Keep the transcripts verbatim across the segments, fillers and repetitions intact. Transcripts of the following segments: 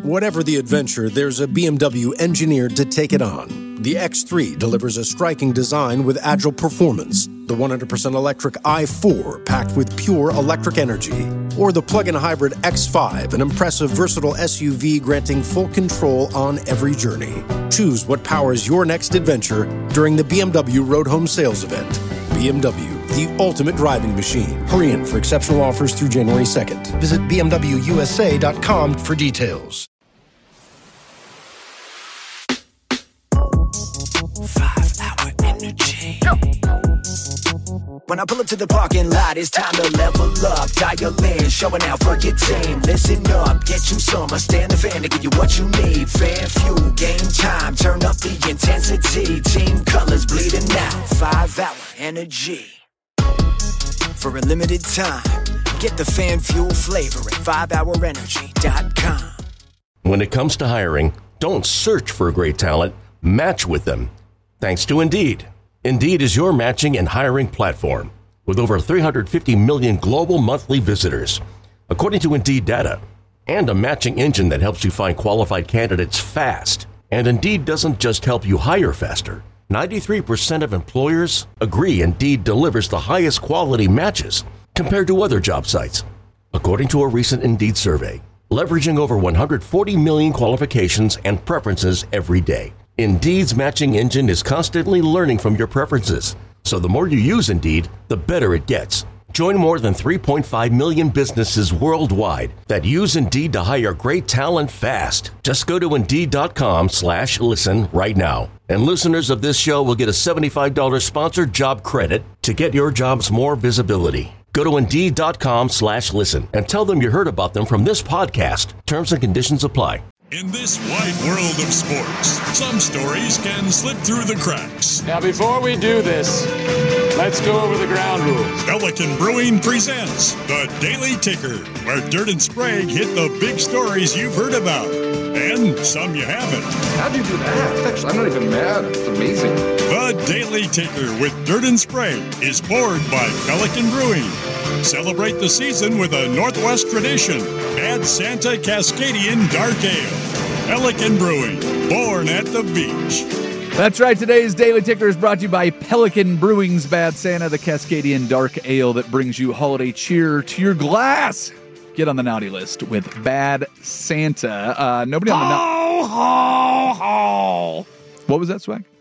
Whatever the adventure, there's a B M W engineered to take it on. The X three delivers a striking design with agile performance. The one hundred percent electric i four, packed with pure electric energy. Or the plug-in hybrid X five, an impressive, versatile S U V granting full control on every journey. Choose what powers your next adventure during the B M W Road Home Sales Event. B M W, the ultimate driving machine. Hurry in for exceptional offers through January second. Visit b m w u s a dot com for details. Five-hour energy. When I pull up to the parking lot, it's time to level up. Dial in, showing out for your team. Listen up, get you some. I stand the fan to give you what you need. Fan fuel, game time. Turn up the intensity. Team colors bleeding out. Five-hour energy. For a limited time, get the fan fuel flavor at five hour energy dot com. When it comes to hiring, don't search for great talent. Match with them. Thanks to Indeed. Indeed is your matching and hiring platform with over three hundred fifty million global monthly visitors, according to Indeed data, and a matching engine that helps you find qualified candidates fast. And Indeed doesn't just help you hire faster. ninety-three percent of employers agree Indeed delivers the highest quality matches compared to other job sites, according to a recent Indeed survey, leveraging over one hundred forty million qualifications and preferences every day. Indeed's matching engine is constantly learning from your preferences, so the more you use Indeed, the better it gets. Join more than three point five million businesses worldwide that use Indeed to hire great talent fast. Just go to Indeed.com slash listen right now. And listeners of this show will get a seventy-five dollars sponsored job credit to get your jobs more visibility. Go to Indeed.com slash listen and tell them you heard about them from this podcast. Terms and conditions apply. In this wide world of sports, some stories can slip through the cracks. Now, before we do this, let's go over the ground rules. Pelican Brewing presents The Daily Ticker, where Dirt and Sprague hit the big stories you've heard about, and some you haven't. How'd you do that? Actually, I'm not even mad. It's amazing. The Daily Ticker with Dirt and Sprague is poured by Pelican Brewing. Celebrate the season with a Northwest tradition. Bad Santa Cascadian Dark Ale. Pelican Brewing, born at the beach. That's right. Today's Daily Ticker is brought to you by Pelican Brewing's Bad Santa, the Cascadian Dark Ale that brings you holiday cheer to your glass. Get on the naughty list with Bad Santa. Uh, nobody on the naughty... Ho, ho, ho. What was that, Swag?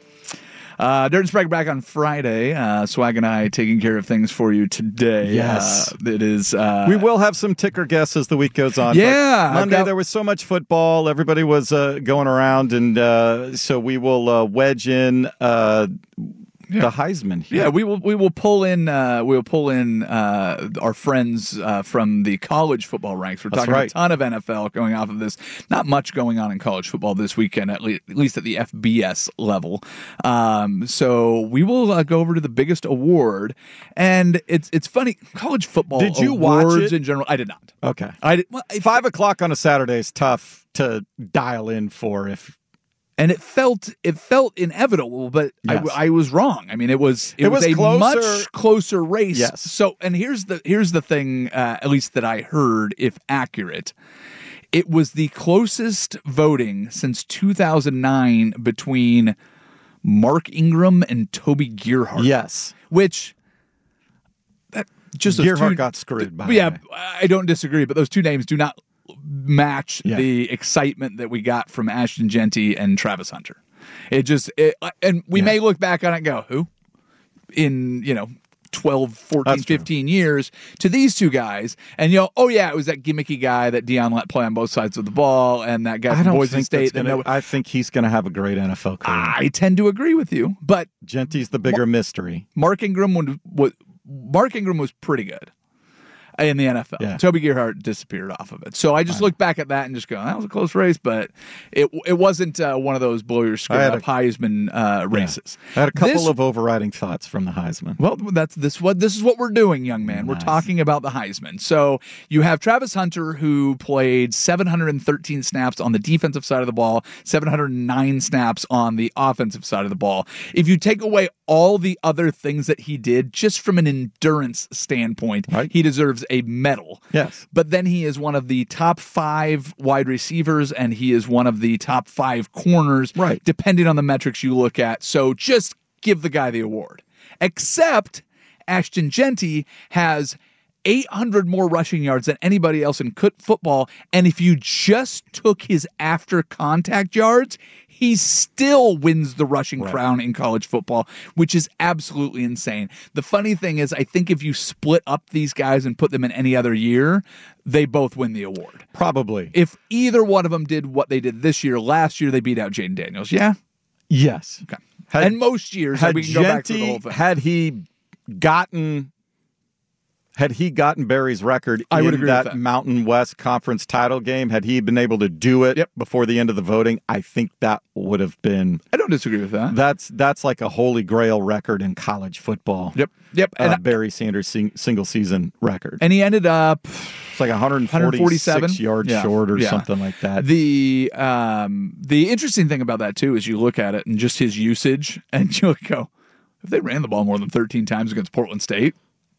Uh, Dirt and Sprague back on Friday. Uh, Swag and I taking care of things for you today. Yes. Uh, it is. Uh, we will have some ticker guests as the week goes on. Yeah. Monday, got... there was so much football. Everybody was uh, going around, and uh, so we will uh, wedge in uh, yeah. the Heisman here. Yeah, we will we will pull in uh, we will pull in uh, our friends uh, from the college football ranks. We're That's talking right. a ton of N F L going off of this. Not much going on in college football this weekend, at, le- at least at the F B S level. Um, so we will uh, go over to the biggest award, and it's it's funny. College football. Did you awards watch it? in general? I did not. Okay, I did. Well, I, Five o'clock on a Saturday is tough to dial in for if. And it felt it felt inevitable, but Yes. I, I was wrong. I mean, it was it, It was, was a closer. much closer race. Yes. So, and here's the here's the thing, uh, at least that I heard, if accurate, it was the closest voting since two thousand nine between Mark Ingram and Toby Gerhart. Yes, which that just those Gerhart two, got screwed. By yeah, the way. I don't disagree, but those two names do not match Yeah. the excitement that we got from Ashton Genty and Travis Hunter. It just, it, and we Yeah. may look back on it and go, who? In, you know, twelve, fourteen, That's true. fifteen years to these two guys. And, you know, oh, yeah, it was that gimmicky guy that Deion let play on both sides of the ball and that guy I from don't Boise think State. that's That gonna, no, I think he's going to have a great N F L career. I tend to agree with you, but Genty's the bigger mystery. Mark Ingram would, was, Mark Ingram was pretty good in the N F L. Yeah. Toby Gerhart disappeared off of it. So I just look back at that and just go, that was a close race, but it it wasn't uh, one of those blow your skirt I had up Heisman uh, races. I had a couple This- of overriding thoughts from the Heisman. Well, that's this what this is what we're doing, young man. We're Nice. talking about the Heisman. So you have Travis Hunter, who played seven hundred thirteen snaps on the defensive side of the ball, seven hundred nine snaps on the offensive side of the ball. If you take away all the other things that he did, just from an endurance standpoint, Right. he deserves a medal. Yes. But then he is one of the top five wide receivers, and he is one of the top five corners, right, depending on the metrics you look at. So just give the guy the award. Except Ashton Jeanty has eight hundred more rushing yards than anybody else in football, and if you just took his after-contact yards, he still wins the rushing right. crown in college football, which is absolutely insane. The funny thing is, I think if you split up these guys and put them in any other year, they both win the award. Probably. If either one of them did what they did this year, last year they beat out Jaden Daniels, yeah? Yes. Okay. Had, and most years, had we can go back to the Jeanty, whole thing. Had he gotten... Had he gotten Barry's record I would in agree that, with that Mountain West Conference title game, had he been able to do it yep. before the end of the voting, I think that would have been... I don't disagree with that. That's that's like a holy grail record in college football. Yep, yep. Uh, and I, Barry Sanders sing, single season record. And he ended up... It's like one forty-seven yards yeah. short or yeah. something like that. The um, the interesting thing about that, too, is you look at it and just his usage, and you go, if they ran the ball more than thirteen times against Portland State,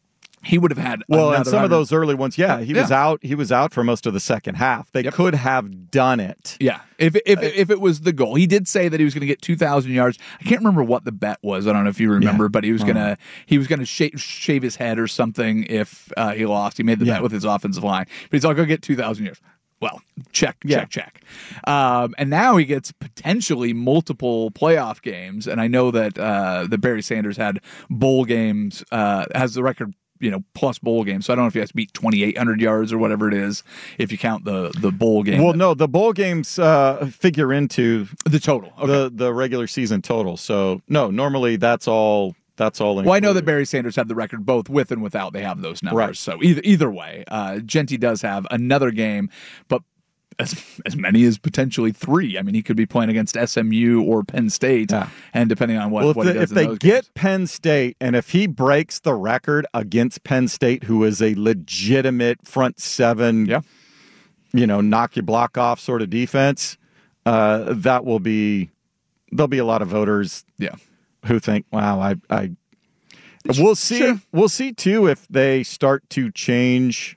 he would have had well, and another some of hundred. those early ones, yeah, he yeah. was out. He was out for most of the second half. They yep. could have done it. Yeah, if if if it was the goal, he did say that he was going to get two thousand yards. I can't remember what the bet was. I don't know if you remember, yeah. but he was uh-huh. gonna he was gonna shave, shave his head or something if uh, he lost. He made the yeah. bet with his offensive line, but he's all going to get two thousand yards. Well, check, yeah. check, check. Um, and now he gets potentially multiple playoff games. And I know that uh, that Barry Sanders had bowl games, uh, has the record, you know, plus bowl games. So I don't know if he has to beat twenty-eight hundred yards or whatever it is, if you count the, the bowl game. Well, no, the bowl games uh, figure into the total, okay. the the regular season total. So no, normally that's all. That's all. Well, I know that Barry Sanders had the record both with and without. They have those numbers. Right. So either either way, uh, Jeanty does have another game, but as as many as potentially three. I mean, he could be playing against S M U or Penn State, yeah. and depending on what, well, if, what he the, does if they those get games. Penn State, and if he breaks the record against Penn State, who is a legitimate front seven, yeah. you know, knock your block off sort of defense, uh, that will be there'll be a lot of voters, yeah, who think, wow, I, I we'll see, sure. we'll see too if they start to change.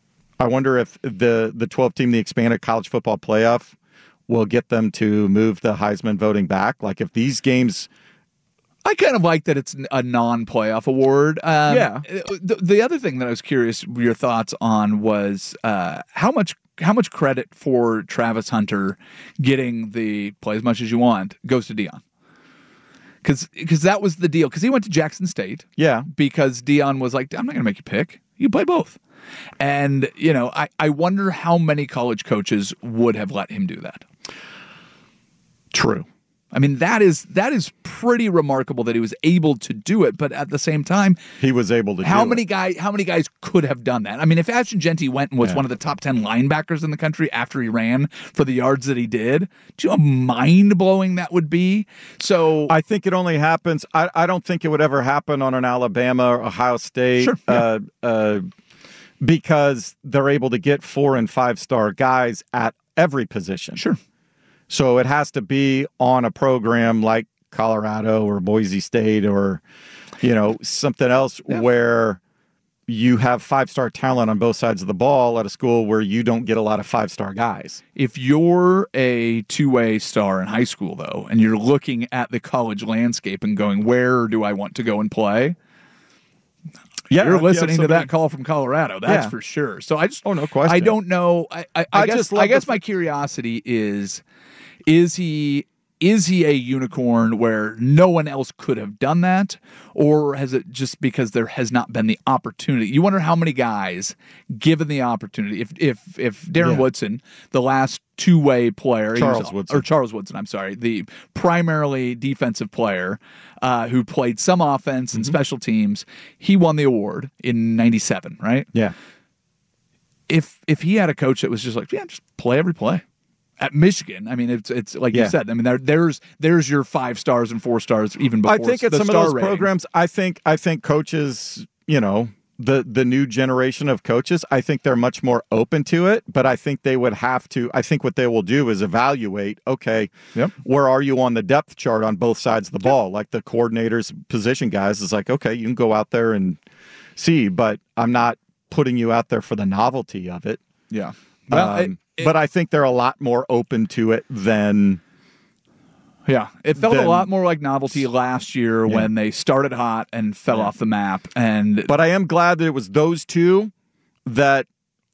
I wonder if the the twelve team, the expanded college football playoff, will get them to move the Heisman voting back. Like if these games. I kind of like that it's a non-playoff award. Um, yeah. The, the other thing that I was curious your thoughts on was uh, how much how much credit for Travis Hunter getting the play as much as you want goes to Deion. Because because that was the deal. Because he went to Jackson State. Yeah. Because Deion was like, I'm not going to make you pick. You play both. And, you know, I, I wonder how many college coaches would have let him do that. True. I mean, that is that is pretty remarkable that he was able to do it, but at the same time, he was able to how do many it. guys how many guys could have done that? I mean, if Ashton Jeanty went and was yeah. one of the top ten linebackers in the country after he ran for the yards that he did, do you know how mind-blowing that would be? So I think it only happens I, I don't think it would ever happen on an Alabama or Ohio State sure, yeah. uh, uh, because they're able to get four and five star guys at every position. Sure. So it has to be on a program like Colorado or Boise State or, you know, something else yeah. where you have five-star talent on both sides of the ball at a school where you don't get a lot of five-star guys. If you're a two-way star in high school, though, and you're looking at the college landscape and going, where do I want to go and play? Yeah, you're listening somebody... to that call from Colorado. That's yeah. for sure. So I just, oh no question. I don't know. I, I, I, I guess, just I guess the... my curiosity is, is he is he a unicorn where no one else could have done that, or has it just because there has not been the opportunity? You wonder how many guys, given the opportunity, if if if Darren yeah. Woodson, the last two-way player, Charles was, Woodson, or Charles Woodson, I'm sorry, the primarily defensive player uh, who played some offense and mm-hmm. special teams, he won the award in ninety-seven, right? Yeah. If if he had a coach that was just like, yeah, just play every play. At Michigan, I mean, it's it's like yeah. you said. I mean, there there's there's your five stars and four stars even before. I think at the some of star those ratings. programs, I think I think coaches, you know, the the new generation of coaches, I think they're much more open to it. But I think they would have to. I think what they will do is evaluate. Okay, yep. where are you on the depth chart on both sides of the ball? Like the coordinators, position guys is like, okay, you can go out there and see, but I'm not putting you out there for the novelty of it. Yeah. Well, um, it, it, but I think they're a lot more open to it than. Yeah, it felt than, a lot more like novelty last year yeah. when they started hot and fell yeah. off the map. And But I am glad that it was those two that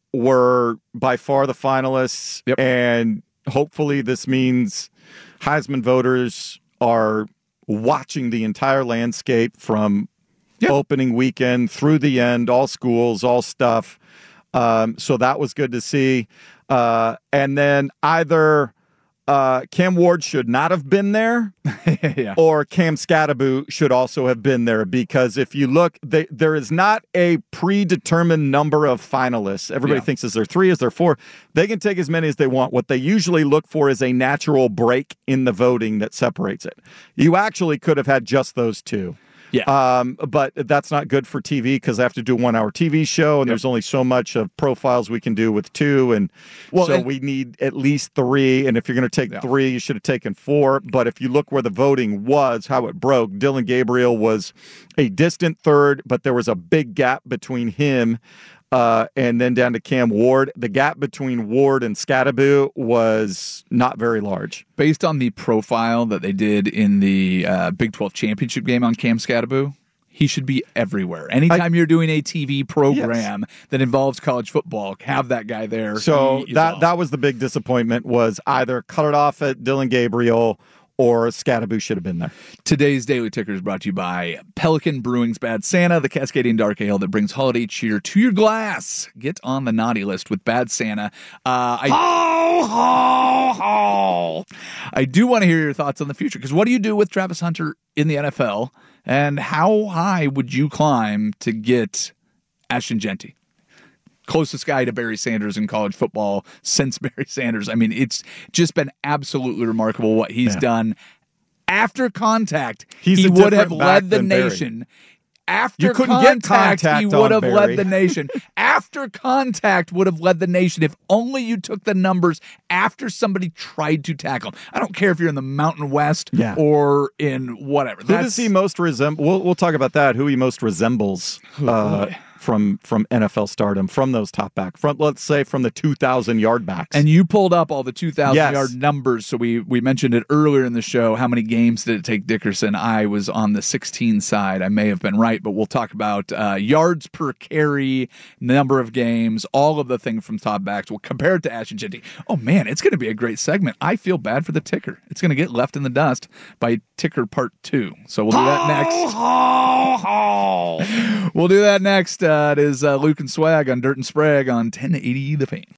were by far the finalists. Yep. And hopefully this means Heisman voters are watching the entire landscape from yep. opening weekend through the end, all schools, all stuff. Um, so that was good to see. Uh, and then either uh, Cam Ward should not have been there yeah. or Cam Skattebo should also have been there, because if you look, they, there is not a predetermined number of finalists. Everybody yeah. thinks is there three, is there four? They can take as many as they want. What they usually look for is a natural break in the voting that separates it. You actually could have had just those two. Yeah. Um, but that's not good for T V because I have to do a one-hour T V show, and yep. there's only so much of profiles we can do with two, and well, so and, we need at least three. And if you're going to take yeah. three, you should have taken four. But if you look where the voting was, how it broke, Dillon Gabriel was a distant third, but there was a big gap between him uh, and then down to Cam Ward. The gap between Ward and Skattebo was not very large. Based on the profile that they did in the uh, Big twelve championship game on Cam Skattebo, he should be everywhere. Anytime I, you're doing a T V program yes. that involves college football, have that guy there. So that, awesome. that was the big disappointment, was either cut it off at Dillon Gabriel or Skattebo should have been there. Today's Daily Ticker is brought to you by Pelican Brewing's Bad Santa, the Cascadian Dark Ale that brings holiday cheer to your glass. Get on the naughty list with Bad Santa. Uh, I, ho, ho, ho. I do want to hear your thoughts on the future, because what do you do with Travis Hunter in the N F L, and how high would you climb to get Ashton Jeanty? Closest guy to Barry Sanders in college football since Barry Sanders. I mean, it's just been absolutely remarkable what he's yeah. done. After contact, he's he would have led the nation. Barry. After you couldn't contact, get contact he would have Barry. led the nation. After contact would have led the nation if only you took the numbers after somebody tried to tackle him. I don't care if you're in the Mountain West yeah. or in whatever. Who That's, does he most resemble? We'll, we'll talk about that. Who he most resembles. Uh, from from N F L stardom, from those top back, from let's say from the two thousand yard backs. And you pulled up all the two thousand yes. yard numbers, so we we mentioned it earlier in the show. How many games did it take Dickerson? I was on the sixteen side. I may have been right, but we'll talk about uh, yards per carry, number of games, all of the things from top backs. We'll compare it to Ashton Jeanty. Oh man, it's going to be a great segment. I feel bad for the ticker. It's going to get left in the dust by ticker part two. So we'll do that next. We'll do that next. Uh, it is uh, Luke and Swag on Dirt and Sprague on ten eighty The Fan.